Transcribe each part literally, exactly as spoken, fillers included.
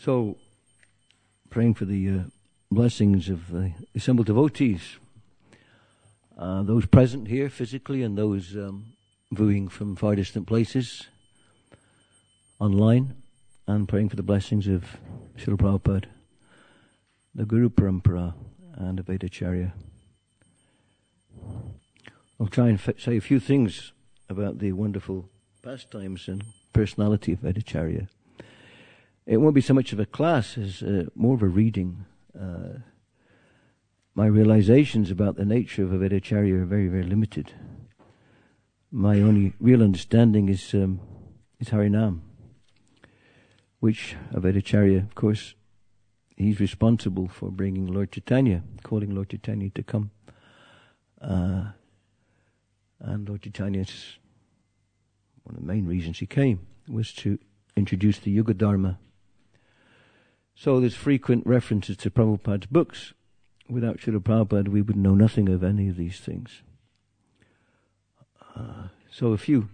So, praying for the uh, blessings of the assembled devotees, uh, those present here physically and those um, viewing from far distant places online, and praying for the blessings of Srila Prabhupada, the Guru Parampara, and the Vedacharya. I'll try and f- say a few things about the wonderful pastimes and personality of Vedacharya. It won't be so much of a class as uh, more of a reading. Uh, my realizations about the nature of a Vedacharya are very, very limited. My only real understanding is um, is Harinam, which a Vedacharya, of course, he's responsible for bringing Lord Chaitanya, calling Lord Chaitanya to come. Uh, and Lord Chaitanya's, one of the main reasons he came was to introduce the Yuga Dharma. So there's frequent references to Prabhupada's books. Without Srila Prabhupada, we would know nothing of any of these things. Uh, so a few,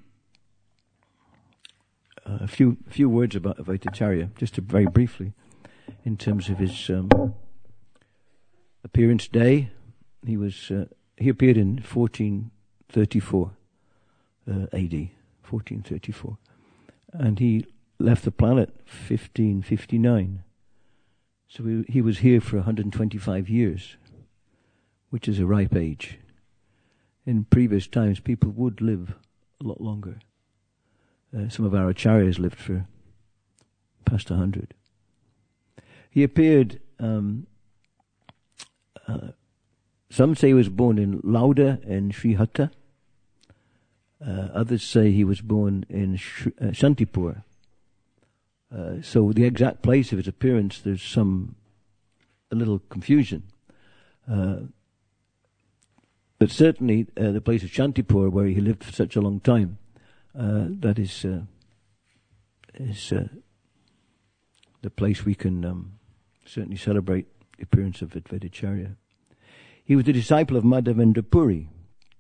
uh, a few, few words about Vedacharya, just to very briefly, in terms of his um, appearance day. He was uh, he appeared in fourteen thirty-four uh, A D, fourteen thirty-four, and he left the planet fifteen fifty-nine. So he, he was here for one hundred twenty-five years, which is a ripe age. In previous times, people would live a lot longer. Uh, some of our acharyas lived for past one hundred. He appeared, um, uh, some say he was born in Lauda in Srihatta. Uh, others say he was born in Sh- uh, Shantipur. Uh, so the exact place of his appearance, there's some, a little confusion. Uh, but certainly uh, the place of Shantipur, where he lived for such a long time, uh, that is uh, is uh, the place we can um, certainly celebrate the appearance of Vedacharya. He was the disciple of Madhavendra Puri.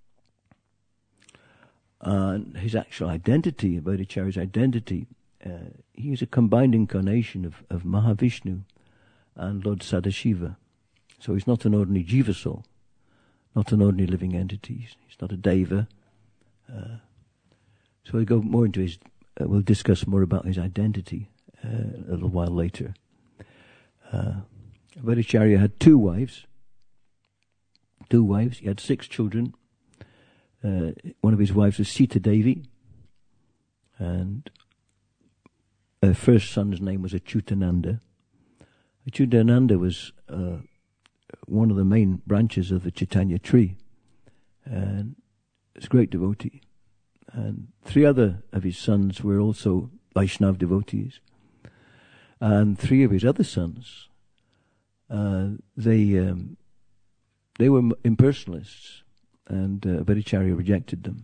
Uh, his actual identity, Vedacharya's identity, Uh, he is a combined incarnation of, of Mahavishnu and Lord Sadashiva. So he's not an ordinary jiva soul, not an ordinary living entity. He's, he's not a deva. Uh, so we'll go more into his, uh, we'll discuss more about his identity uh, a little while later. Uh, Vedacharya had two wives. Two wives. He had six children. Uh, one of his wives was Sita Devi, and her first son's name was Achyutananda. Achyutananda was uh, one of the main branches of the Chaitanya tree, and was a great devotee. And three other of his sons were also Vaishnav devotees. And three of his other sons, uh, they um, they were impersonalists, and uh, Vedacharya rejected them.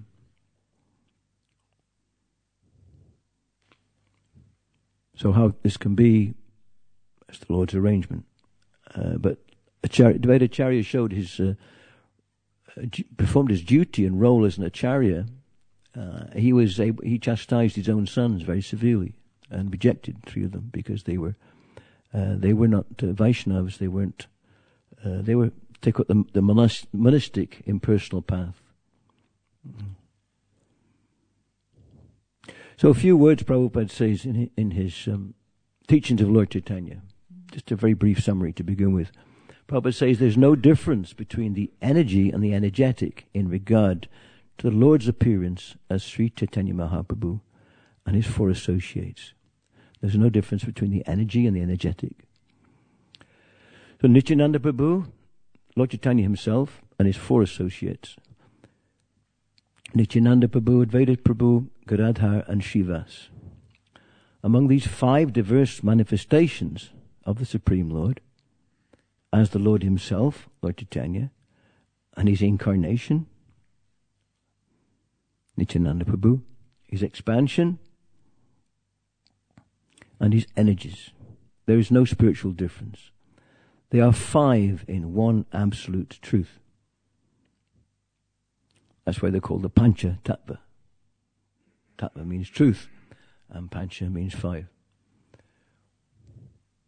So how this can be, that's the Lord's arrangement. Uh, but Acharya, Vedacharya showed his, uh, uh, performed his duty and role as an Acharya. Uh, he was able, he chastised his own sons very severely and rejected three of them because they were, uh, they were not uh, Vaishnavas. They weren't. Uh, they were take up the, the monast- monastic impersonal path. Mm-hmm. So a few words Prabhupada says in his, in his um, teachings of Lord Chaitanya. Just a very brief summary to begin with. Prabhupada says there's no difference between the energy and the energetic in regard to the Lord's appearance as Sri Chaitanya Mahaprabhu and his four associates. There's no difference between the energy and the energetic. So Nityananda Prabhu, Lord Chaitanya himself, and his four associates. Nityananda Prabhu, Advaita Prabhu, Gadadhar, and Srivas. Among these five diverse manifestations of the Supreme Lord, as the Lord himself, Lord Chaitanya, and his incarnation, Nityananda Prabhu, his expansion, and his energies. There is no spiritual difference. They are five in one absolute truth. That's why they're called the Pancha Tattva. Tattva means truth, and Pancha means five.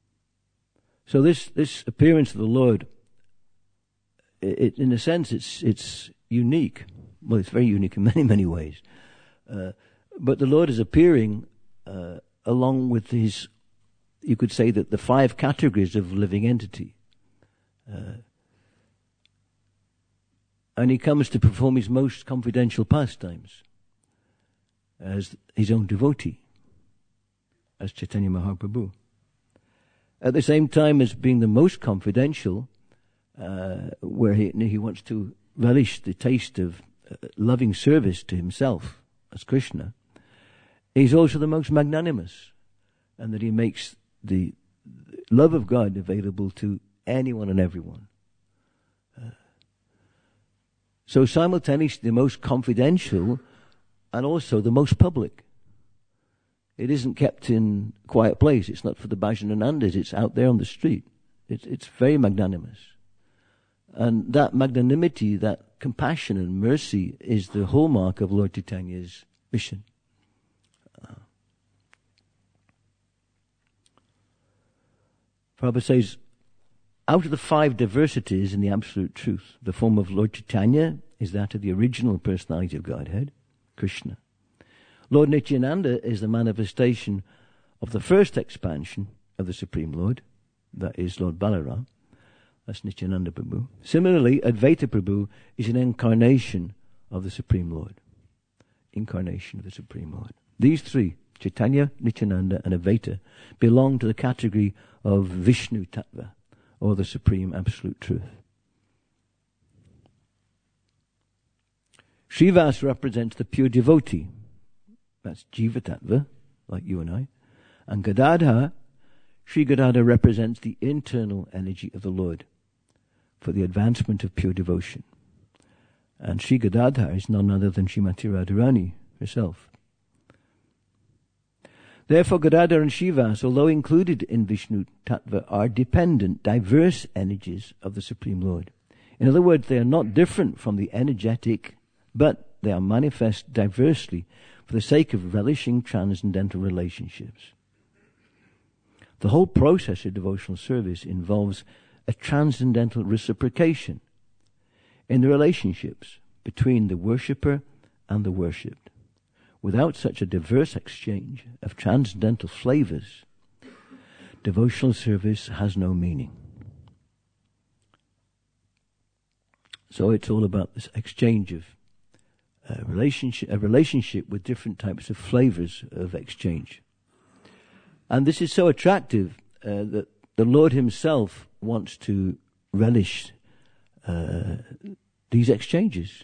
So this, this appearance of the Lord, it, in a sense, it's it's unique. Well, it's very unique in many, many ways. Uh, but the Lord is appearing uh, along with his, you could say that the five categories of living entity. Uh, and he comes to perform his most confidential pastimes as his own devotee, as Chaitanya Mahaprabhu. At the same time as being the most confidential, uh, where he, he wants to relish the taste of uh, loving service to himself as Krishna, he's also the most magnanimous, and that he makes the love of God available to anyone and everyone. Uh, so simultaneously the most confidential and also the most public. It isn't kept in a quiet place. It's not for the Bhajananandas. It's out there on the street. It's, it's very magnanimous. And that magnanimity, that compassion and mercy is the hallmark of Lord Chaitanya's mission. Uh, Prabhupada says, out of the five diversities in the Absolute Truth, the form of Lord Chaitanya is that of the original personality of Godhead, Krishna. Lord Nityananda is the manifestation of the first expansion of the Supreme Lord, that is Lord Balaram. That's Nityananda Prabhu. Similarly, Advaita Prabhu is an incarnation of the Supreme Lord. Incarnation of the Supreme Lord. These three, Chaitanya, Nityananda, and Advaita, belong to the category of Vishnu Tattva, or the Supreme Absolute Truth. Srivas represents the pure devotee. That's Jiva Tattva, like you and I. And Gadadhar, Sri Gadadhar represents the internal energy of the Lord for the advancement of pure devotion. And Sri Gadadhar is none other than Srimati Radharani herself. Therefore, Gadadhar and Srivas, although included in Vishnu Tattva, are dependent, diverse energies of the Supreme Lord. In other words, they are not different from the energetic, but they are manifest diversely for the sake of relishing transcendental relationships. The whole process of devotional service involves a transcendental reciprocation in the relationships between the worshipper and the worshipped. Without such a diverse exchange of transcendental flavors, devotional service has no meaning. So it's all about this exchange of a relationship, a relationship with different types of flavors of exchange. And this is so attractive uh, that the Lord himself wants to relish uh, these exchanges.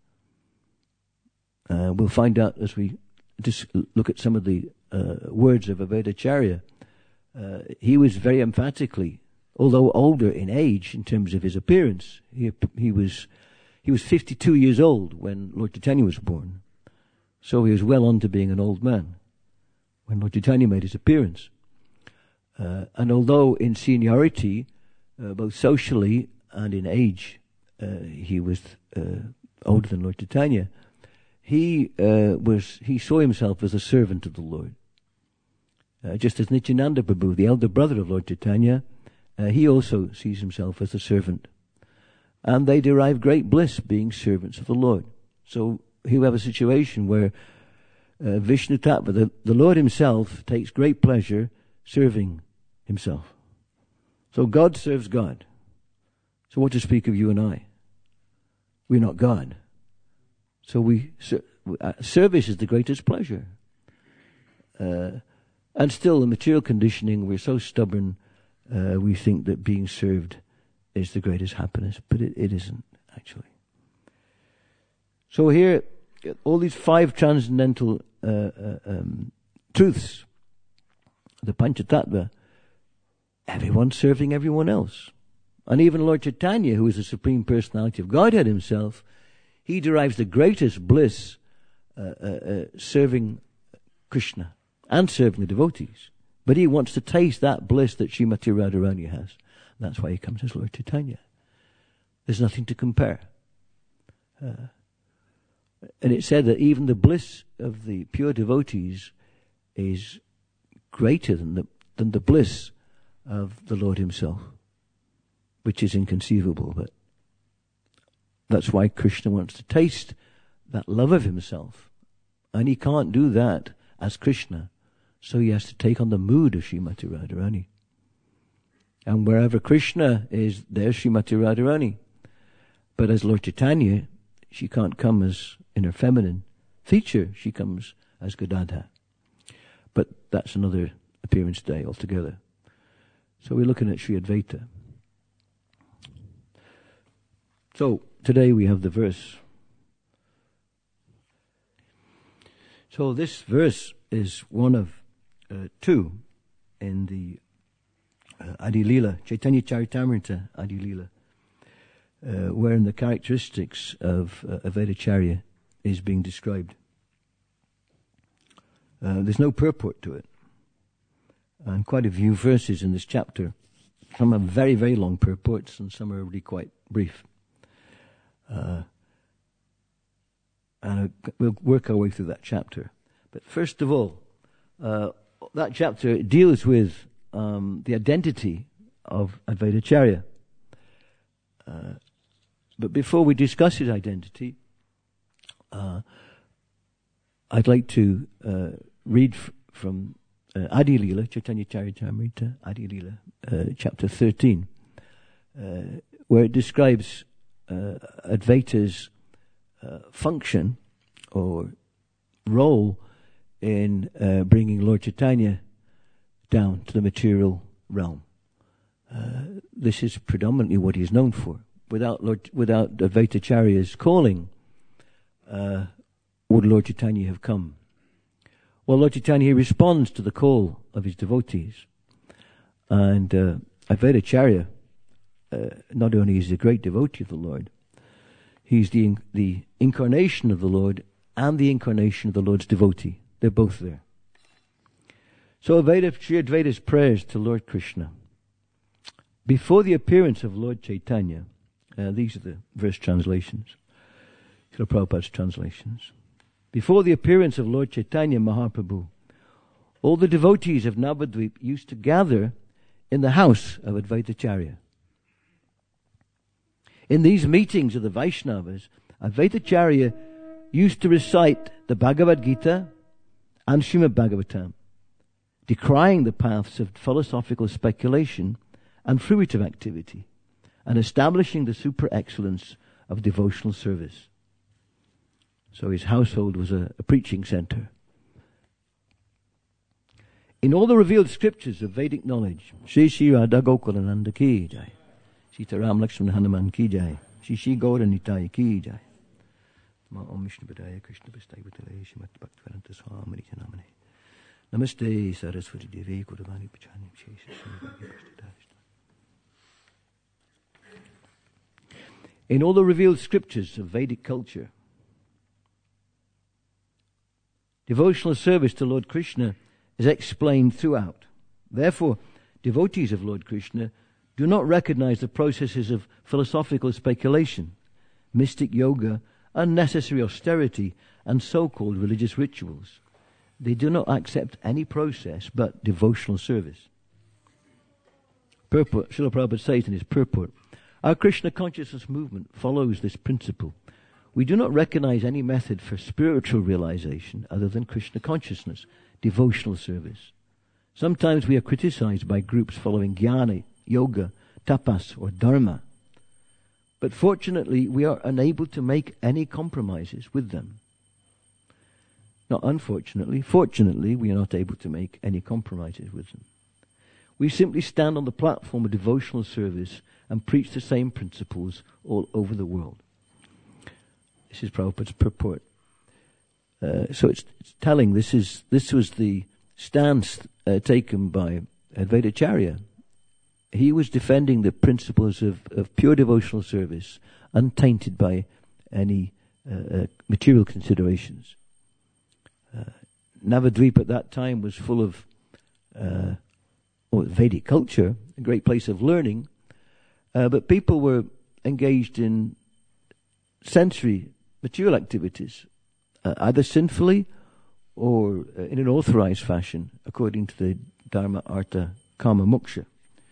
Uh, we'll find out as we just look at some of the uh, words of Advaitacharya. Uh, he was very emphatically, although older in age in terms of his appearance, he he was he was fifty-two years old when Lord Chaitanya was born. So he was well on to being an old man when Lord Chaitanya made his appearance. Uh, and although in seniority, uh, both socially and in age, uh, he was uh, older than Lord Chaitanya, he uh, was he saw himself as a servant of the Lord. Uh, just as Nityananda Prabhu, the elder brother of Lord Chaitanya, uh, he also sees himself as a servant. And they derive great bliss being servants of the Lord. So here we have a situation where uh, Vishnu Tattva, the, the Lord himself, takes great pleasure serving himself. So God serves God. So what to speak of you and I? We're not God. So we uh, service is the greatest pleasure. Uh, and still, the material conditioning, we're so stubborn, uh, we think that being served is the greatest happiness, but it, it isn't, actually. So here, all these five transcendental uh, uh, um, truths, the Panchatattva, everyone's serving everyone else. And even Lord Chaitanya, who is the Supreme Personality of Godhead himself, he derives the greatest bliss uh, uh, uh, serving Krishna and serving the devotees. But he wants to taste that bliss that Srimati Radharani has. That's why he comes as Lord Chaitanya. There's nothing to compare. Uh, and it's said that even the bliss of the pure devotees is greater than the than the bliss of the Lord himself, which is inconceivable, but that's why Krishna wants to taste that love of himself. And he can't do that as Krishna, so he has to take on the mood of Srimati Radharani. And wherever Krishna is, there's Srimati Radharani. But as Lord Chaitanya, she can't come as in her feminine feature, she comes as Gadadhar. But that's another appearance day altogether. So we're looking at Sri Advaita. So today we have the verse. So this verse is one of uh, two in the uh, Adi Lila, Chaitanya Charitamrita Adi Lila, uh, wherein the characteristics of uh, Advaitacharya is being described. Uh, there's no purport to it. And quite a few verses in this chapter. Some are very, very long purports and some are really quite brief. Uh, and we'll work our way through that chapter. But first of all, uh, that chapter deals with um, the identity of Advaitacharya. Uh, but before we discuss his identity, uh, I'd like to uh, read f- from uh, Adi Lila, Chaitanya Charitamrita, Adi Lila, uh, chapter thirteen, uh, where it describes uh, Advaita's uh, function or role in uh, bringing Lord Chaitanya down to the material realm. Uh, this is predominantly what he is known for. Without Lord, without Advaitacharya's calling, uh, would Lord Chaitanya have come? Well, Lord Chaitanya responds to the call of his devotees. And uh, Advaitacharya, uh, not only is he a great devotee of the Lord, he's the, the incarnation of the Lord and the incarnation of the Lord's devotee. They're both there. So Advaita, Sri Advaita's prayers to Lord Krishna. Before the appearance of Lord Chaitanya, uh, these are the verse translations, Srila Prabhupada's translations. Before the appearance of Lord Chaitanya Mahaprabhu, all the devotees of Navadvip used to gather in the house of Advaitacharya. In these meetings of the Vaishnavas, Advaitacharya used to recite the Bhagavad Gita and Srimad Bhagavatam, decrying the paths of philosophical speculation and fruitive activity, and establishing the super excellence of devotional service. So his household was a, a preaching center. In all the revealed scriptures of Vedic knowledge, Shri Shri Radha Gokulananda ki jai, Sita Ram Lakshmana Hanuman ki jai, Shri Shri Gaura Nitai ki jai, Ma Om Vishnu Padaya Krishna Pastai Bhatale Shrimat Bhaktivedanta Swami Namane, Namaste Saraswati Devi Guruvani Pachani Shesha Shri. In all the revealed scriptures of Vedic culture, devotional service to Lord Krishna is explained throughout. Therefore, devotees of Lord Krishna do not recognize the processes of philosophical speculation, mystic yoga, unnecessary austerity, and so-called religious rituals. They do not accept any process but devotional service. Purport, Srila Prabhupada says in his purport, our Krishna consciousness movement follows this principle. We do not recognize any method for spiritual realization other than Krishna consciousness, devotional service. Sometimes we are criticized by groups following jnana, yoga, tapas, or dharma. But fortunately, we are unable to make any compromises with them. Not unfortunately, fortunately, we are not able to make any compromises with them. We simply stand on the platform of devotional service and preach the same principles all over the world. This is Prabhupada's purport. Uh, so it's, it's telling this is this was the stance uh, taken by Advaitacharya. He was defending the principles of, of pure devotional service, untainted by any uh, uh, material considerations. Uh, Navadvip at that time was full of uh, well, Vedic culture, a great place of learning, uh, but people were engaged in sensory, material activities, uh, either sinfully or uh, in an authorized fashion, according to the Dharma, Artha, Kama, Moksha.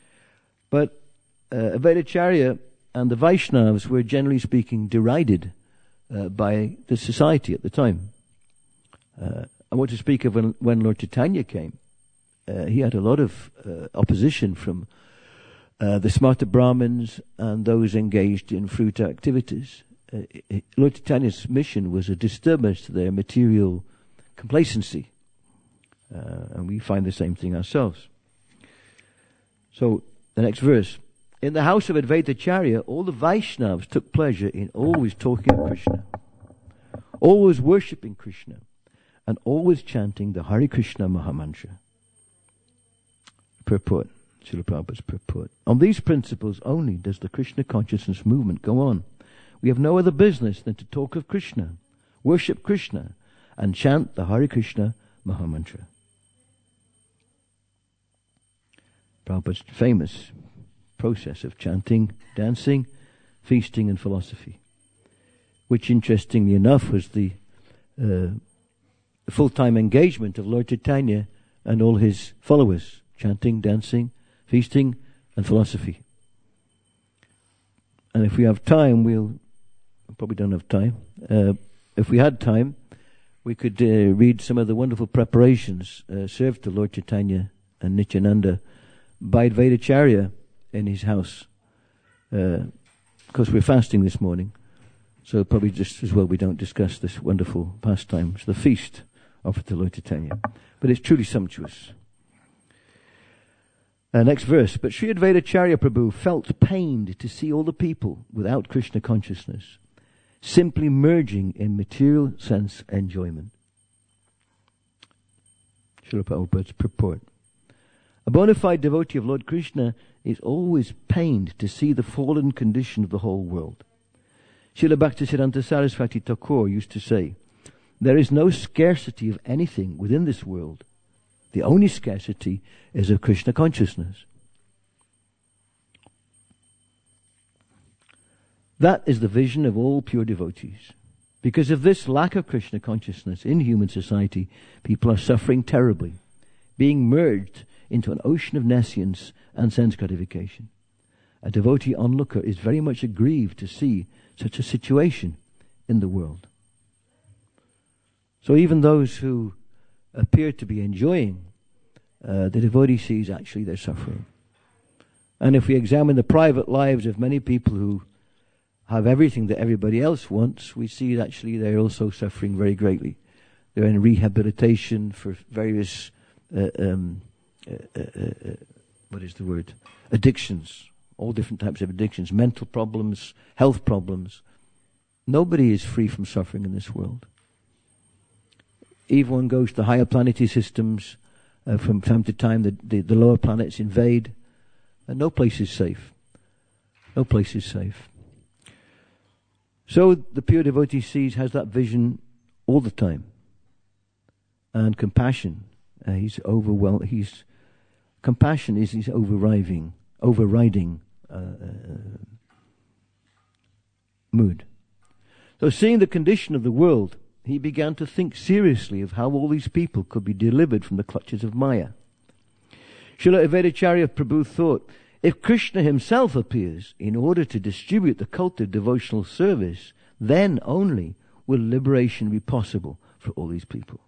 But uh, Advaitacharya and the Vaishnavas were, generally speaking, derided uh, by the society at the time. Uh, I want to speak of when, when Lord Chaitanya came. Uh, he had a lot of uh, opposition from uh, the smarta Brahmins and those engaged in fruit activities. Uh, Lord Chaitanya's mission was a disturbance to their material complacency. Uh, and we find the same thing ourselves. So, the next verse. In the house of Advaitacharya, all the Vaishnavas took pleasure in always talking of Krishna, always worshipping Krishna, and always chanting the Hare Krishna Mahamantra. Purport. Srila Prabhupada's purport. On these principles only does the Krishna consciousness movement go on. We have no other business than to talk of Krishna, worship Krishna, and chant the Hare Krishna Mahamantra. Prabhupada's famous process of chanting, dancing, feasting, and philosophy, which, interestingly enough, was the uh, full-time engagement of Lord Chaitanya and all his followers: chanting, dancing, feasting, and philosophy. And if we have time, we'll probably don't have time. Uh, if we had time, we could uh, read some of the wonderful preparations uh, served to Lord Chaitanya and Nityananda by Advaitacharya in his house. Uh, of course, we're fasting this morning, so probably just as well we don't discuss this wonderful pastime. It's the feast offered to Lord Chaitanya. But it's truly sumptuous. Uh, next verse. But Sri Advaitacharya Prabhu felt pained to see all the people without Krishna consciousness, simply merging in material sense enjoyment. Srila Prabhupada's purport. A bona fide devotee of Lord Krishna is always pained to see the fallen condition of the whole world. Srila Bhaktisiddhanta Saraswati Thakur used to say, there is no scarcity of anything within this world. The only scarcity is of Krishna consciousness. That is the vision of all pure devotees. Because of this lack of Krishna consciousness in human society, people are suffering terribly, being merged into an ocean of nescience and sense gratification. A devotee onlooker is very much aggrieved to see such a situation in the world. So even those who appear to be enjoying, uh, the devotee sees actually they're suffering. And if we examine the private lives of many people who have everything that everybody else wants, we see that actually they're also suffering very greatly. They're in rehabilitation for various uh, um, uh, uh, uh, what is the word? Addictions. All different types of addictions. Mental problems, health problems. Nobody is free from suffering in this world. Even one goes to higher planetary systems, uh, from time to time the, the, the lower planets invade, and no place is safe. No place is safe. So the pure devotee sees, has that vision all the time. And compassion, uh, he's overwhelmed, he's, compassion is his overriding, overriding uh, uh, mood. So seeing the condition of the world, he began to think seriously of how all these people could be delivered from the clutches of Maya. Srila Advaitacharya Prabhu thought, if Krishna himself appears in order to distribute the cult of devotional service, then only will liberation be possible for all these people.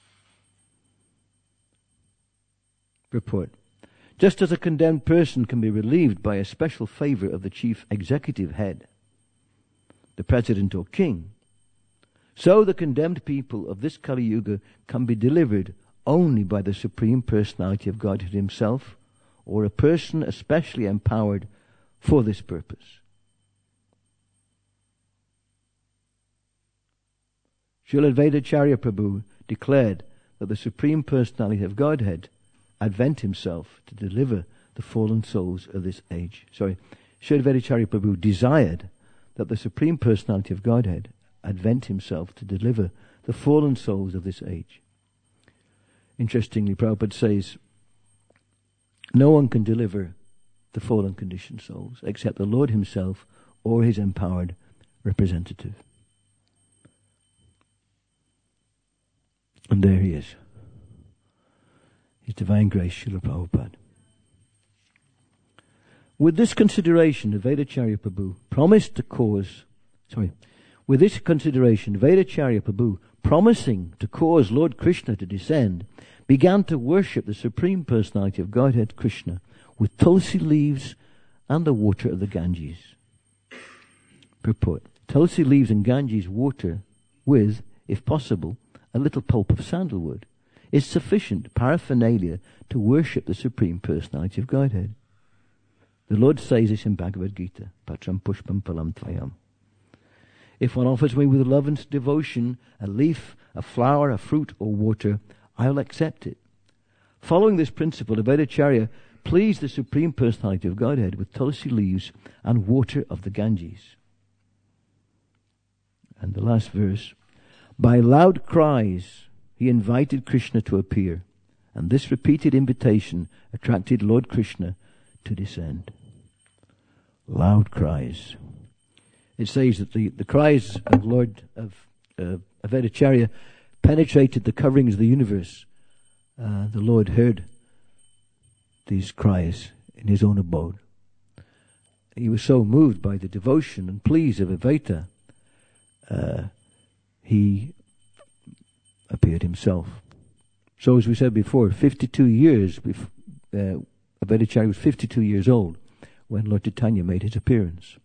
Report. Just as a condemned person can be relieved by a special favor of the chief executive head, the president or king, so the condemned people of this Kali Yuga can be delivered only by the Supreme Personality of Godhead himself, or a person especially empowered for this purpose. Srila Advaitacharya Prabhu declared that the Supreme Personality of Godhead advent himself to deliver the fallen souls of this age. Sorry, Srila Advaitacharya Prabhu desired that the Supreme Personality of Godhead advent himself to deliver the fallen souls of this age. Interestingly, Prabhupada says, no one can deliver the fallen conditioned souls except the Lord himself or his empowered representative. And there he is. His Divine Grace, Srila Prabhupada. With this consideration, Advaitacharya Prabhu promised to cause, sorry, with this consideration, Advaitacharya Prabhu, promising to cause Lord Krishna to descend, began to worship the Supreme Personality of Godhead Krishna with tulsi leaves and the water of the Ganges. Purport. Tulsi leaves and Ganges water with, if possible, a little pulp of sandalwood is sufficient paraphernalia to worship the Supreme Personality of Godhead. The Lord says this in Bhagavad Gita, Patram Pushpam Palam Tvayam. If one offers me with love and devotion a leaf, a flower, a fruit, or water, I will accept it. Following this principle, Advaitacharya pleased the Supreme Personality of Godhead with tulsi leaves and water of the Ganges. And the last verse, by loud cries, he invited Krishna to appear, and this repeated invitation attracted Lord Krishna to descend. Loud cries. It says that the, the cries of Lord of uh, Advaitacharya penetrated the coverings of the universe. Uh, the Lord heard these cries in his own abode. He was so moved by the devotion and pleas of Advaita, uh, he appeared himself. So as we said before, fifty-two years, before, uh, Advaitacharya was fifty-two years old when Lord Chaitanya made his appearance.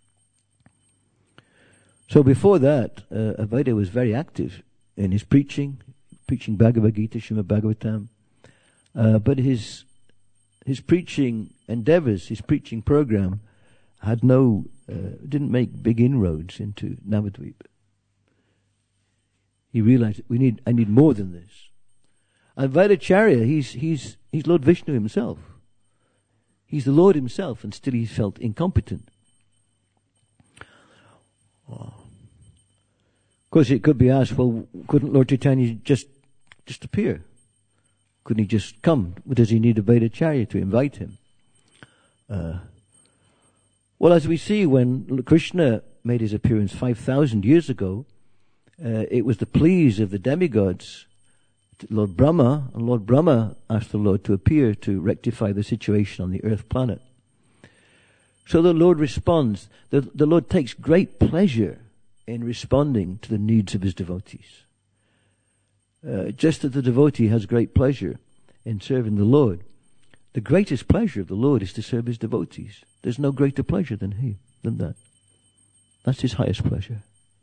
So before that, uh, Advaita was very active in his preaching, preaching Bhagavad Gita, Srimad Bhagavatam. Uh, but his his preaching endeavors, his preaching program, had no, uh, didn't make big inroads into Navadvip. He realized we need, I need more than this. And Advaitacharya, he's he's he's Lord Vishnu himself. He's the Lord himself, and still he felt incompetent. Oh. Of course, it could be asked, well, couldn't Lord Chaitanya just just appear? Couldn't he just come? Does he need Advaitacharya to invite him? Uh, well, as we see, when Krishna made his appearance five thousand years ago, uh, it was the pleas of the demigods, Lord Brahma, and Lord Brahma asked the Lord to appear to rectify the situation on the earth planet. So the Lord responds. The, the Lord takes great pleasure in responding to the needs of his devotees. Uh, just as the devotee has great pleasure in serving the Lord, the greatest pleasure of the Lord is to serve his devotees. There's no greater pleasure than he, than that. That's his highest pleasure.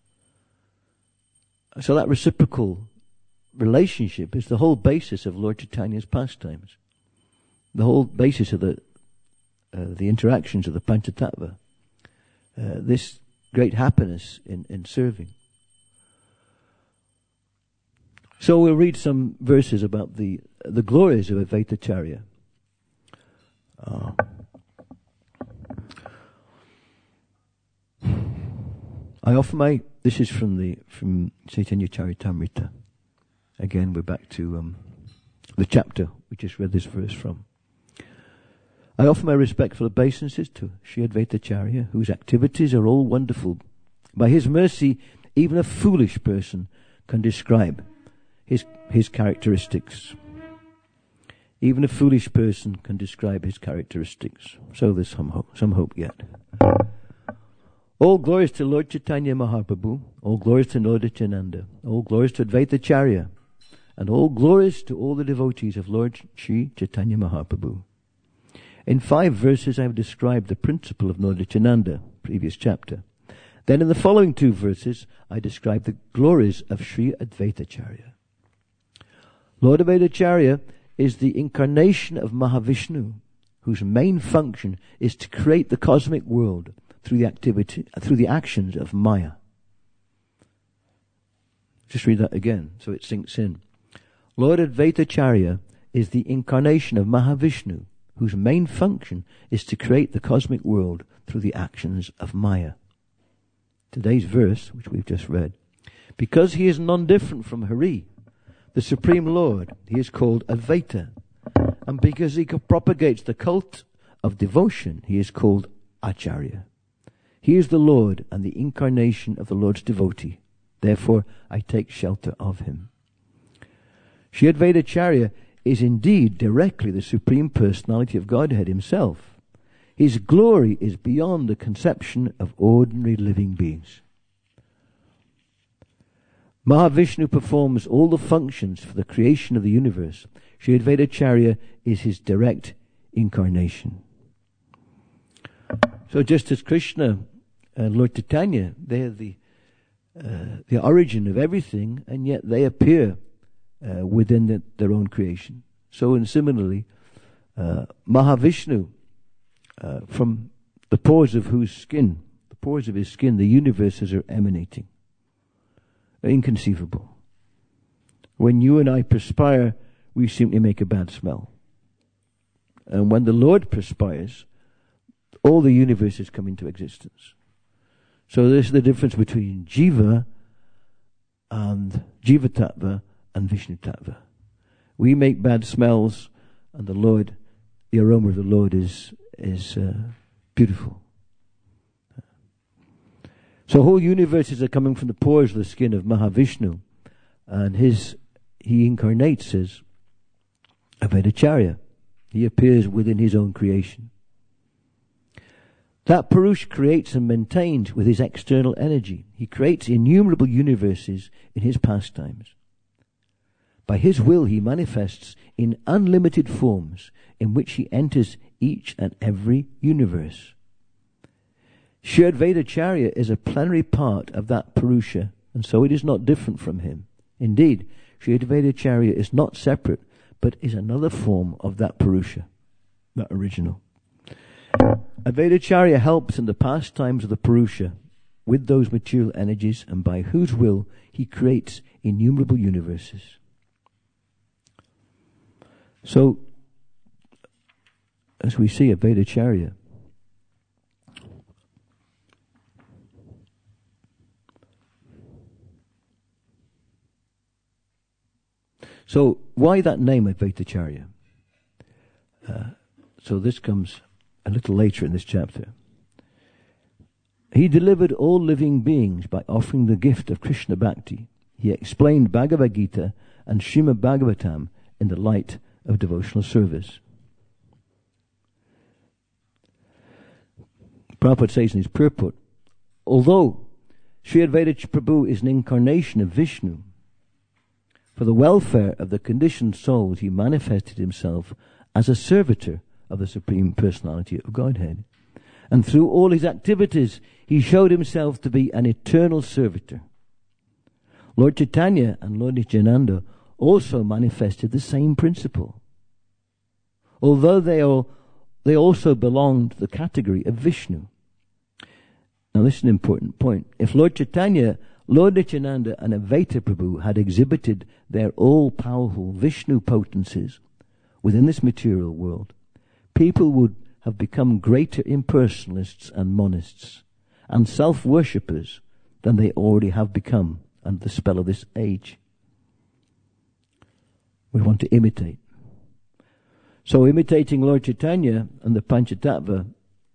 So that reciprocal relationship is the whole basis of Lord Chaitanya's pastimes. The whole basis of the uh, the interactions of the Panchatattva. Uh, this great happiness in, in serving. So we'll read some verses about the the glories of Advaitacharya. Uh, I offer my, this is from the from Chaitanya Charitamrita. Again, we're back to um, the chapter we just read this verse from. I offer my respectful obeisances to Sri Advaitacharya, whose activities are all wonderful. By his mercy, even a foolish person can describe his his characteristics. Even a foolish person can describe his characteristics. So there's some hope, some hope yet. All glories to Lord Chaitanya Mahaprabhu, all glories to Lord Nityananda, all glories to Advaitacharya, and all glories to all the devotees of Lord Sri Chaitanya Mahaprabhu. In five verses I have described the principle of Lord Nityananda, previous chapter. Then in the following two verses I describe the glories of Sri Advaitacharya. Lord Advaitacharya is the incarnation of Mahavishnu, whose main function is to create the cosmic world through the activity, through the actions of Maya. Just read that again so it sinks in. Lord Advaitacharya is the incarnation of Mahavishnu, whose main function is to create the cosmic world through the actions of Maya. Today's verse, which we've just read, because he is non-different from Hari, the Supreme Lord, he is called Advaita, and because he propagates the cult of devotion, he is called Acharya. He is the Lord and the incarnation of the Lord's devotee. Therefore, I take shelter of him. Sri Advaitacharya is indeed directly the Supreme Personality of Godhead himself. His glory is beyond the conception of ordinary living beings. Mahavishnu performs all the functions for the creation of the universe. Sri Advaita Acharya is his direct incarnation. So just as Krishna and Lord Chaitanya, they are the uh, the origin of everything, and yet they appear uh, within the, their own creation. So, and similarly, uh, Mahavishnu, uh, from the pores of whose skin, the pores of his skin, the universes are emanating. Inconceivable. When you and I perspire, we simply make a bad smell. And when the Lord perspires, all the universes come into existence. So this is the difference between Jiva and Jiva Tattva and Vishnu Tattva. We make bad smells, and the Lord, the aroma of the Lord is is uh, beautiful. So whole universes are coming from the pores of the skin of Mahavishnu, and his he incarnates as Advaitacharya. He appears within his own creation. That Purush creates and maintains with his external energy. He creates innumerable universes in his pastimes. By his will he manifests in unlimited forms in which he enters each and every universe. Sri Advaitacharya is a plenary part of that Purusha, and so it is not different from him. Indeed, Sri Advaitacharya is not separate, but is another form of that Purusha, that original. Advaitacharya helps in the pastimes of the Purusha with those material energies, and by whose will he creates innumerable universes. So, as we see Advaitacharya, so why that name Advaitacharya? Uh, so this comes a little later in this chapter. He delivered all living beings by offering the gift of Krishna Bhakti. He explained Bhagavad Gita and Srimad Bhagavatam in the light of devotional service. Prabhupada says in his purport, although Sri Advaita Prabhu is an incarnation of Vishnu, for the welfare of the conditioned souls he manifested himself as a servitor of the Supreme Personality of Godhead. And through all his activities, he showed himself to be an eternal servitor. Lord Chaitanya and Lord Nityananda also manifested the same principle, although they all, they also belonged to the category of Vishnu. Now this is an important point. If Lord Chaitanya, Lord Nityananda and Advaita Prabhu had exhibited their all-powerful Vishnu potencies within this material world, people would have become greater impersonalists and monists and self-worshippers than they already have become under the spell of this age. We want to imitate. So imitating Lord Chaitanya and the Panchatattva,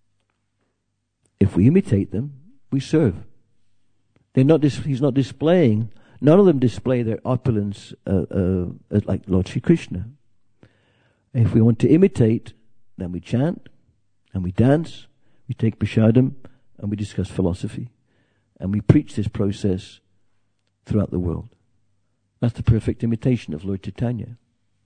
if we imitate them, we serve. They're not dis- he's not displaying, none of them display their opulence uh, uh, like Lord Sri Krishna. If we want to imitate, then we chant, and we dance, we take prasadam, and we discuss philosophy. And we preach this process throughout the world. That's the perfect imitation of Lord Chaitanya.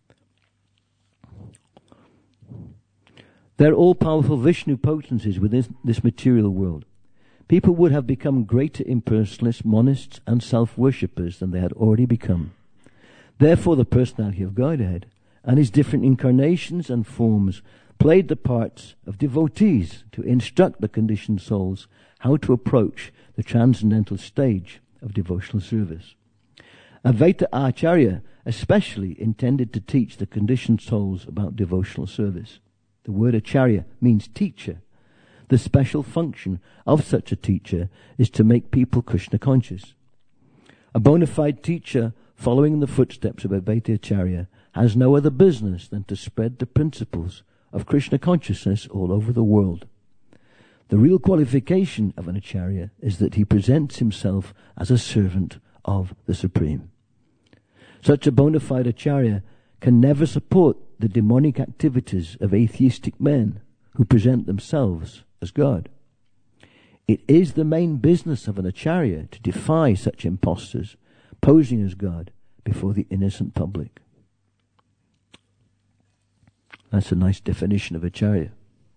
They're all-powerful Vishnu potencies within this material world. People would have become greater impersonalists, monists, and self-worshippers than they had already become. Therefore, the personality of Godhead and his different incarnations and forms played the parts of devotees to instruct the conditioned souls how to approach the transcendental stage of devotional service. Advaita Acharya especially intended to teach the conditioned souls about devotional service. The word Acharya means teacher. The special function of such a teacher is to make people Krishna conscious. A bona fide teacher following in the footsteps of Advaita Acharya has no other business than to spread the principles of Krishna consciousness all over the world. The real qualification of an Acharya is that he presents himself as a servant of the Supreme. Such a bona fide Acharya can never support the demonic activities of atheistic men who who present themselves as God. It is the main business of an acharya to defy such impostors posing as God before the innocent public. That's a nice definition of acharya.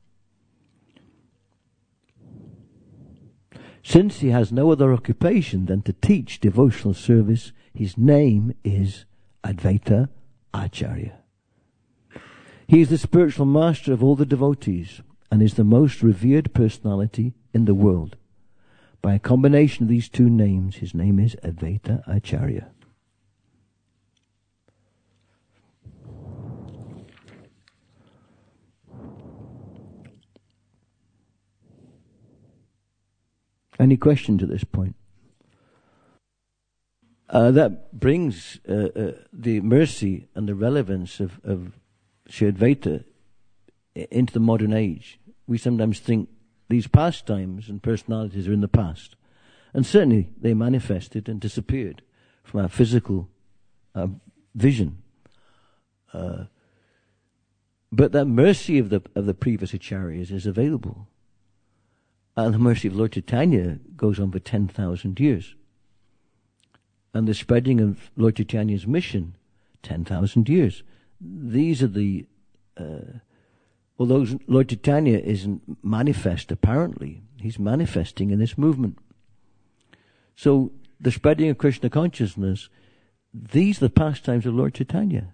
Since he has no other occupation than to teach devotional service, his name is Advaita Acharya. He is the spiritual master of all the devotees and is the most revered personality in the world. By a combination of these two names, his name is Advaita Acharya. Any questions at this point? Uh, that brings uh, uh, the mercy and the relevance of, of Sri Advaita into the modern age. We sometimes think these pastimes and personalities are in the past. And certainly they manifested and disappeared from our physical uh, vision. Uh, but that mercy of the of the previous acharyas is available. And the mercy of Lord Chaitanya goes on for ten thousand years. And the spreading of Lord Chaitanya's mission, ten thousand years. These are the... Uh, although Lord Chaitanya isn't manifest apparently, he's manifesting in this movement. So the spreading of Krishna consciousness, these are the pastimes of Lord Chaitanya.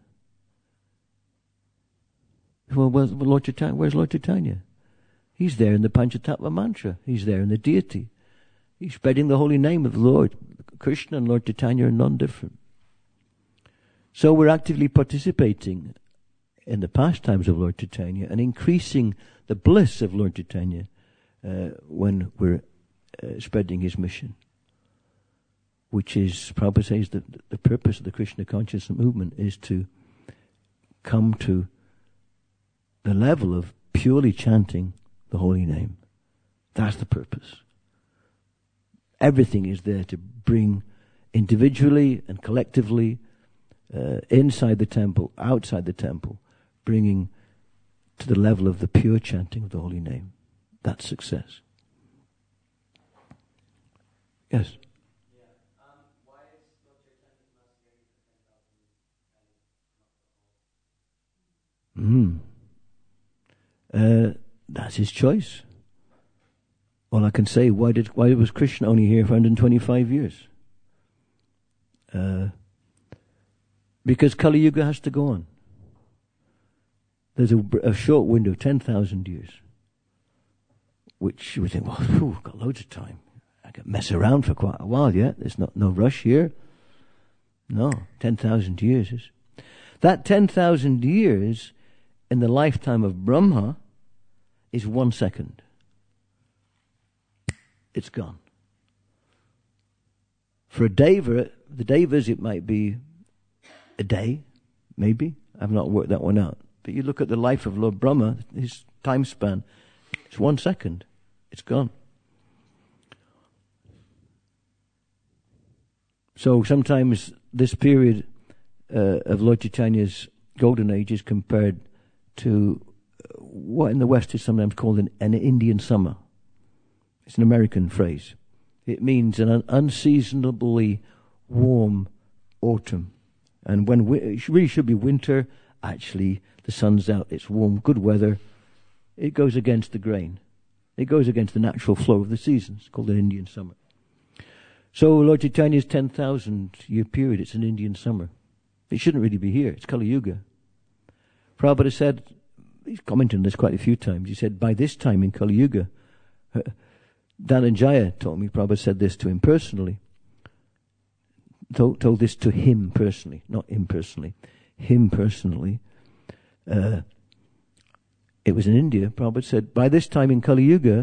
Well, where's Lord Chaitanya? Where's Lord Chaitanya? He's there in the Panchatattva mantra. He's there in the deity. He's spreading the holy name of the Lord. Krishna and Lord Chaitanya are non-different. So we're actively participating in the pastimes of Lord Chaitanya and increasing the bliss of Lord Chaitanya uh, when we're uh, spreading his mission, which is, Prabhupada says, that the purpose of the Krishna consciousness movement is to come to the level of purely chanting the holy name. That's the purpose. Everything is there to bring individually and collectively, uh, inside the temple, outside the temple, bringing to the level of the pure chanting of the holy name. That's success. Yes? Yeah. Um, why is Lord Chaitanya's master getting Hmm. for ten thousand? Uh, that's his choice. All I can say, why did why was Krishna only here for one hundred twenty-five years? Uh, because Kali Yuga has to go on. There's a, a short window, ten thousand years, which you would think, well, whew, we've got loads of time. I can mess around for quite a while yet. There's not no rush here. No, ten thousand years is that ten thousand years in the lifetime of Brahma is one second. It's gone. For a deva, the devas, it might be a day, maybe. I've not worked that one out. But you look at the life of Lord Brahma, his time span, it's one second. It's gone. So sometimes this period uh, of Lord Chaitanya's golden age is compared to what in the West is sometimes called an, an Indian summer. It's an American phrase. It means an unseasonably warm autumn. And when wi- it really should be winter, actually the sun's out, it's warm, good weather. It goes against the grain. It goes against the natural flow of the seasons. It's called an Indian summer. So Lord Chaitanya's ten thousand year period, it's an Indian summer. It shouldn't really be here. It's Kali Yuga. Prabhupada said, he's commented on this quite a few times, he said, by this time in Kali Yuga, uh, Dhananjaya told me, Prabhupada said this to him personally, told, told this to him personally, not him personally, him personally. Uh, it was in India, Prabhupada said, by this time in Kali Yuga,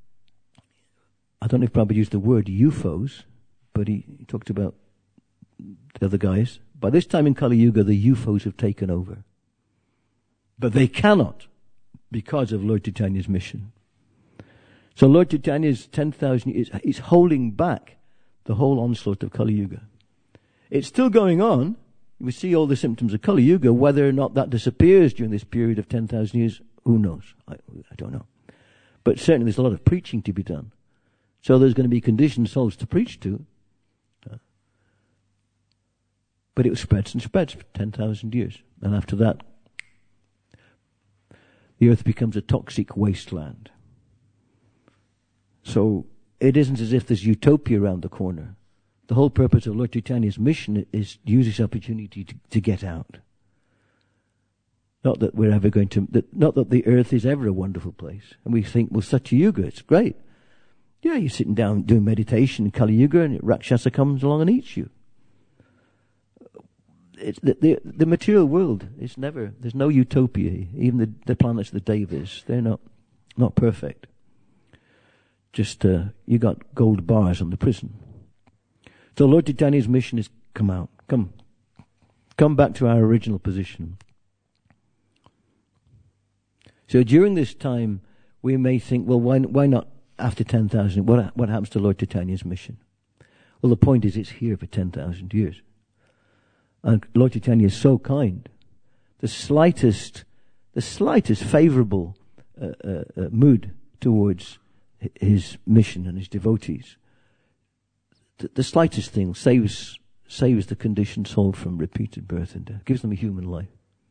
I don't know if Prabhupada used the word U F Os, but he, he talked about the other guys. By this time in Kali Yuga, the U F Os have taken over. But they cannot because of Lord Chaitanya's mission. So Lord Chaitanya's ten thousand years is holding back the whole onslaught of Kali Yuga. It's still going on. We see all the symptoms of Kali Yuga. Whether or not that disappears during this period of ten thousand years, Who knows? I, I don't know. But certainly there's a lot of preaching to be done. So there's going to be conditioned souls to preach to. Uh, but it spreads and spreads for ten thousand years. And after that, the earth becomes a toxic wasteland. So it isn't as if there's utopia around the corner. The whole purpose of Lord Chaitanya's mission is to use this opportunity to, to get out. Not that we're ever going to, that, not that the earth is ever a wonderful place. And we think, well, Satya Yuga, it's great. Yeah, you're sitting down doing meditation in Kali Yuga and Rakshasa comes along and eats you. It's the, the, the material world is never, there's no utopia. Even the, the planets, the Devas, they're not, not perfect. Just, uh, you got gold bars on the prison. So Lord Chaitanya's mission is come out. Come. Come back to our original position. So during this time, we may think, well, why, why not after ten thousand? What, what happens to Lord Chaitanya's mission? Well, the point is it's here for ten thousand years. And Lord Chaitanya is so kind. The slightest, the slightest favorable uh, uh, uh, mood towards his mission and his devotees, the, the slightest thing saves saves the conditioned soul from repeated birth and death, gives them a human life.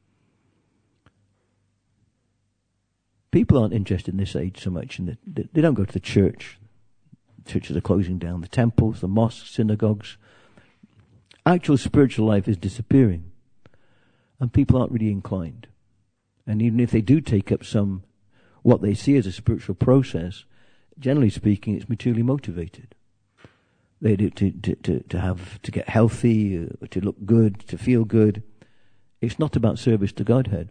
People aren't interested in this age so much, and they, they don't go to the church. Churches are closing down. The temples, the mosques, synagogues. Actual spiritual life is disappearing, and people aren't really inclined. And even if they do take up some, what they see as a spiritual process, generally speaking, it's materially motivated. They do to, to, to, to have, to get healthy, uh, to look good, to feel good. It's not about service to Godhead.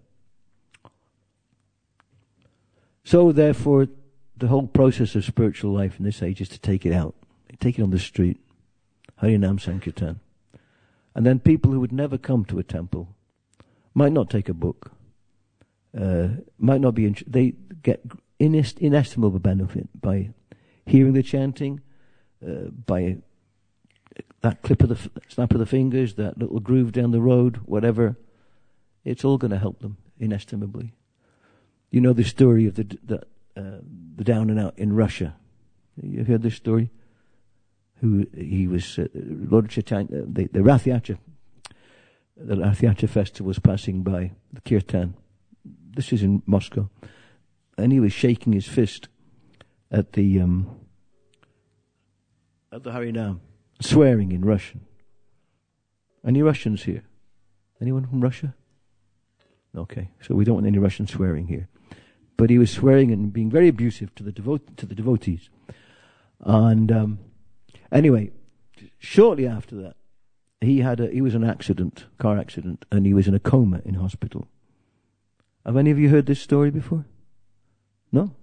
So therefore, the whole process of spiritual life in this age is to take it out. Take it on the street. Harinam Sankirtan. And then people who would never come to a temple might not take a book. Uh, might not be, int- they get inest- inestimable benefit by hearing the chanting, uh, by that clip of the f- snap of the fingers, that little groove down the road, whatever. It's all going to help them inestimably. You know the story of the the, uh, the down and out in Russia. You heard this story? Who he was, uh, Lord Chaitanya, uh, the, the Rath Yatra, the Rath Yatra festival was passing by the Kirtan. This is in Moscow, and he was shaking his fist at the um, at the Harinam, swearing in Russian. Any Russians here? Anyone from Russia? Okay, so we don't want any Russian swearing here. But he was swearing and being very abusive to the devo- to the devotees. And um, anyway, shortly after that, he had a, he was in an accident, car accident, and he was in a coma in hospital. Have any of you heard this story before? No?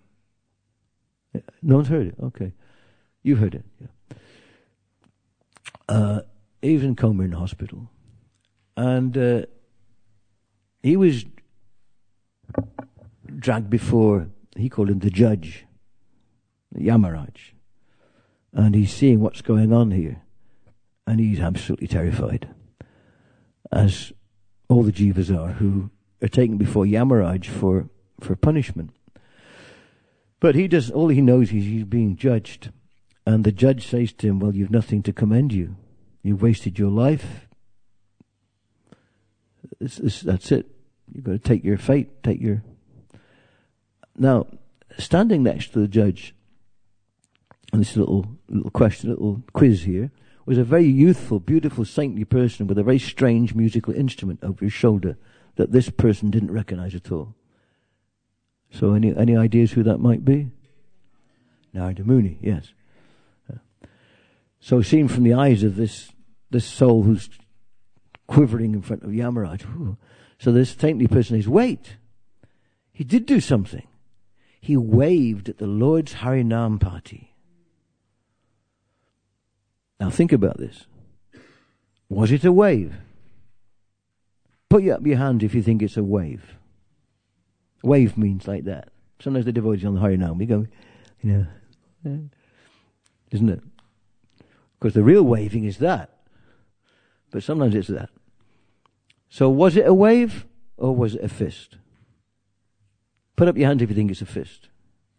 No one's heard it? Okay. You heard it, yeah. Uh, he was in coma in hospital. And uh, he was dragged before, he called him the judge, Yamaraj. And he's seeing what's going on here. And he's absolutely terrified. As all the jivas are, who are taken before Yamaraj for, for punishment. But he does, all he knows is he's being judged. And the judge says to him, well, you've nothing to commend you. You've wasted your life. It's, it's, that's it. You've got to take your fate, take your... Now, standing next to the judge, and this little little question, little quiz here, was a very youthful, beautiful, saintly person with a very strange musical instrument over his shoulder that this person didn't recognize at all. So any any ideas who that might be? Narada Muni, yes. So seen from the eyes of this this soul who's quivering in front of Yamaraj, whew, so this saintly person says, wait, he did do something. He waved at the Lord's Harinam party. Now think about this. Was it a wave? Put up your hand if you think it's a wave. Wave means like that. Sometimes the devotees on the Harinam, we go, you know, isn't it? Because the real waving is that. But sometimes it's that. So was it a wave or was it a fist? Put up your hand if you think it's a fist.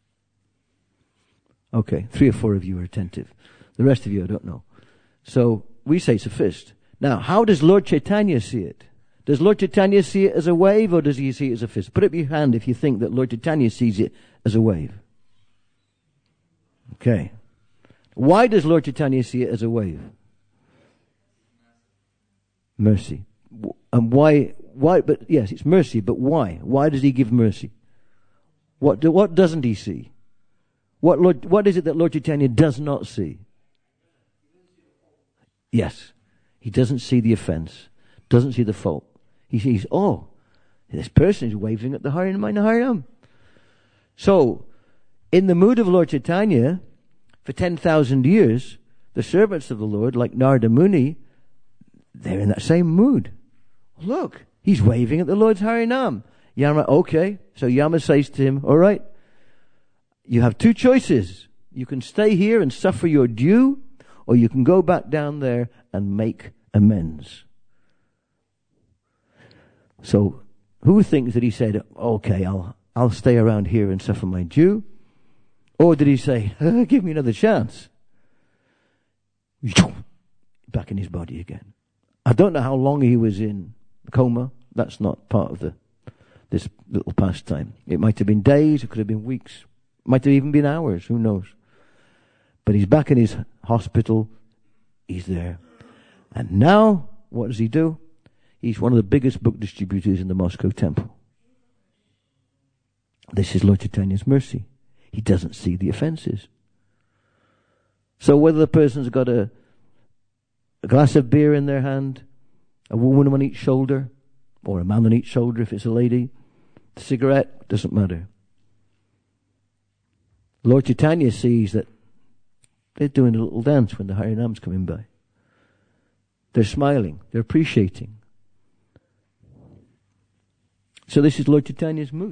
Okay, three or four of you are attentive. The rest of you, I don't know. So, we say it's a fist. Now, how does Lord Chaitanya see it? Does Lord Chaitanya see it as a wave, or does he see it as a fist? Put up your hand if you think that Lord Chaitanya sees it as a wave. Okay. Why does Lord Chaitanya see it as a wave? Mercy. And why, why, but yes, it's mercy, but why? Why does he give mercy? What do, what doesn't he see? What Lord, what is it that Lord Chaitanya does not see? Yes. He doesn't see the offense, doesn't see the fault. He sees, oh, this person is waving at the Harinam Harinam. So, in the mood of Lord Chaitanya, for ten thousand years, the servants of the Lord, like Narada Muni, they're in that same mood. Look, he's waving at the Lord's Harinam. Yama, okay. So Yama says to him, all right, you have two choices. You can stay here and suffer your due, or you can go back down there and make amends. So, who thinks that he said, okay, I'll I'll stay around here and suffer my due? Or did he say, give me another chance? Back in his body again. I don't know how long he was in coma. That's not part of the this little pastime. It might have been days, it could have been weeks, might have even been hours, who knows. But he's back in his hospital, he's there. And now, what does he do? He's one of the biggest book distributors in the Moscow temple. This is Lord Chaitanya's mercy. He doesn't see the offenses. So whether the person's got a, a glass of beer in their hand, a woman on each shoulder, or a man on each shoulder if it's a lady, a cigarette, doesn't matter. Lord Chaitanya sees that they're doing a little dance when the Harinam's coming by. They're smiling, they're appreciating. So this is Lord Chaitanya's mood.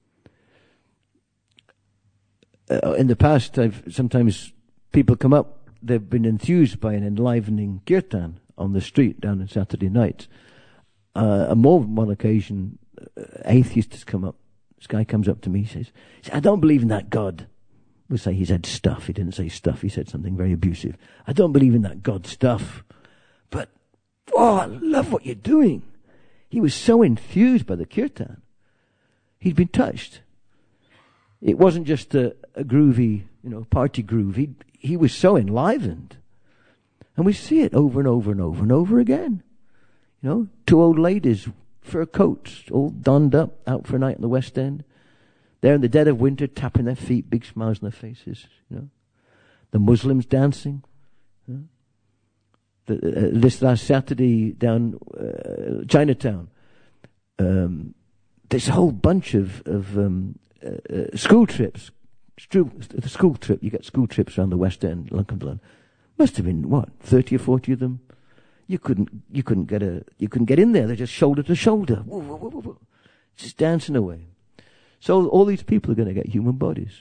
Uh, in the past, I've sometimes people come up, they've been enthused by an enlivening kirtan on the street down on Saturday nights. Uh, on more than one occasion, uh, atheists come up. This guy comes up to me, he says, I don't believe in that God. We'll say he said stuff. He didn't say stuff. He said something very abusive. I don't believe in that God stuff. But, oh, I love what you're doing. He was so enthused by the kirtan. He'd been touched. It wasn't just a, a groovy, you know, party groove. He he was so enlivened. And we see it over and over and over and over again. You know, two old ladies, fur coats, all donned up, out for a night in the West End. They're in the dead of winter, tapping their feet, big smiles on their faces, you know. The Muslims dancing. You know? The, uh, this last Saturday down uh, Chinatown, um, there's a whole bunch of, of um, uh, uh, school trips. School, the school trip, you get school trips around the West End, Lincoln. Must have been, what, thirty or forty of them? You couldn't, you couldn't get a, you couldn't get in there. They're just shoulder to shoulder. Whoa, whoa, whoa, whoa. Just dancing away. So all these people are going to get human bodies.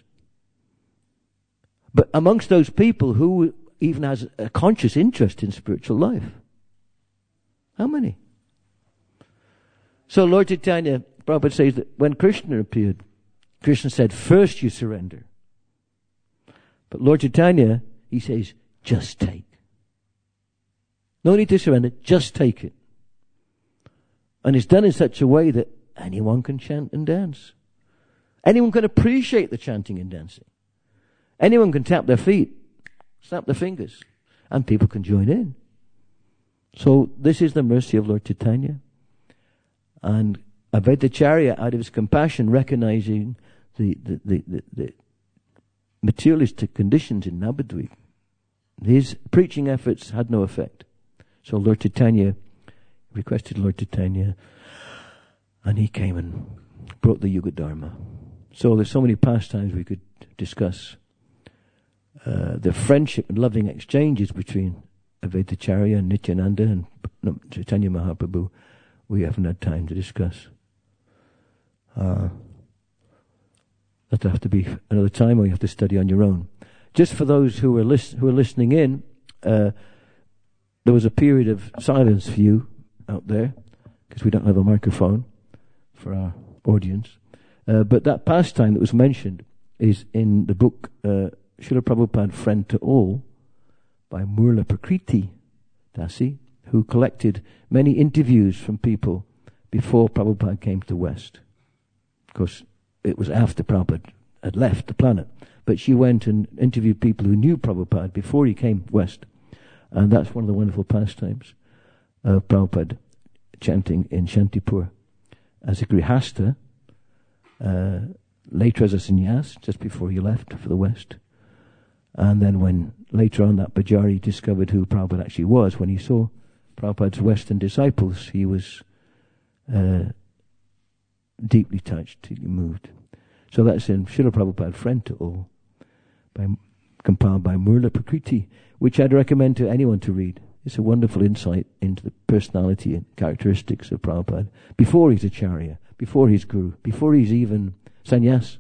But amongst those people, who even has a conscious interest in spiritual life? How many? So Lord Chaitanya, Prabhupada says that when Krishna appeared, Krishna said, first you surrender. But Lord Chaitanya, he says, just take. No need to surrender, just take it. And it's done in such a way that anyone can chant and dance. Anyone can appreciate the chanting and dancing. Anyone can tap their feet, snap their fingers, and people can join in. So this is the mercy of Lord Chaitanya. And Advaitacharya, out of his compassion, recognizing the, the, the, the, the materialistic conditions in Navadvip, his preaching efforts had no effect. So Lord Chaitanya requested Lord Chaitanya, and he came and brought the Yuga Dharma. So there's so many pastimes we could discuss. Uh, the friendship and loving exchanges between Advaitacharya and Nityananda and no, Chaitanya Mahaprabhu, we haven't had time to discuss. Uh, that'll have to be another time, or you have to study on your own. Just for those who are, lis- who are listening in, uh, there was a period of silence for you out there, because we don't have a microphone for our audience. Uh, but that pastime that was mentioned is in the book uh, Srila Prabhupada, Friend to All, by Murla Prakriti Dasi, who collected many interviews from people before Prabhupada came to the West. Of course, it was after Prabhupada had left the planet. But she went and interviewed people who knew Prabhupada before he came west. And that's one of the wonderful pastimes of Prabhupada chanting in Shantipur as a grihasta, uh, later as a sannyas, just before he left for the West. And then when later on that Bajari discovered who Prabhupada actually was, when he saw Prabhupada's Western disciples, he was uh, deeply touched, deeply moved. So that's in Srila Prabhupada, Friend to All, by, compiled by Murla Prakriti, which I'd recommend to anyone to read. It's a wonderful insight into the personality and characteristics of Prabhupada before he's Acharya, before he's Guru, before he's even sannyas.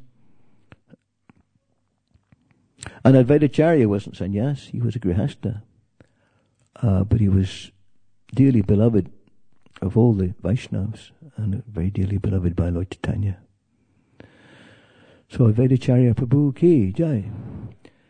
And Advaitacharya wasn't sannyas, he was a grihasta. Uh, but he was dearly beloved of all the Vaishnavas and very dearly beloved by Lord Chaitanya. So Advaitacharya Prabhu ki jai.